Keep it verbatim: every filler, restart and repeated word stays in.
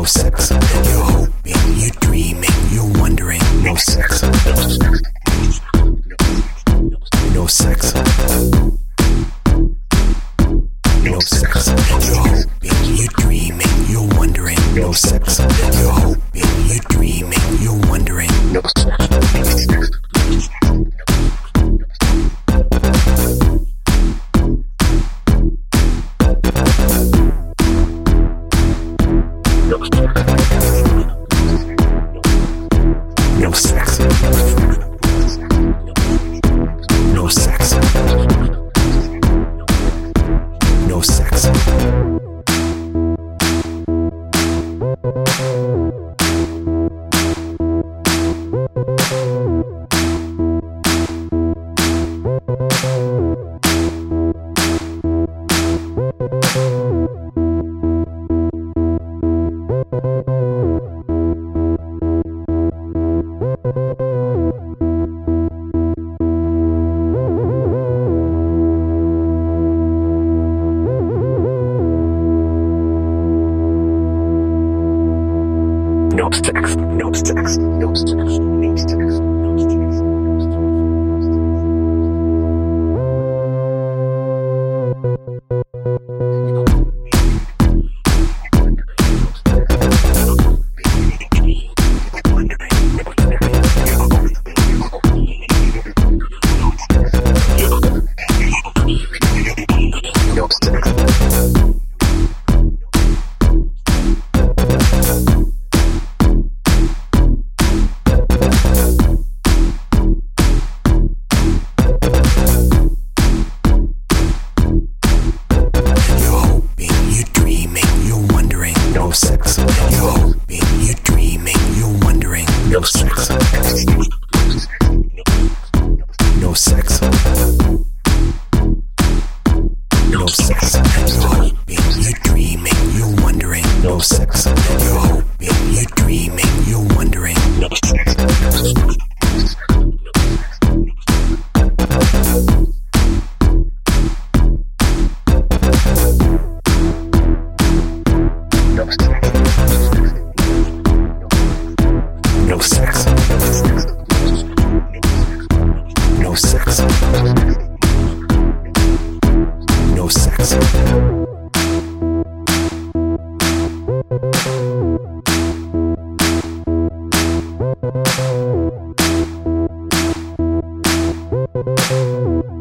no sex. You're hoping, you're dreaming, you're wondering, no sex. No sex. No sex. You're hoping, you're dreaming, you're wondering, no sex. You're hoping, you're dreaming, you're wondering, no sex. No sex. No sex. No sex. No sex, no sex, no sex, no sex. You're hoping, you're dreaming, you're wondering, no sex. No sex. No sex. You're hoping, you're dreaming, you're wondering, no sex. You're hoping, you're dreaming, you're wondering, no sex. No sex. No sex. No sex. No sex.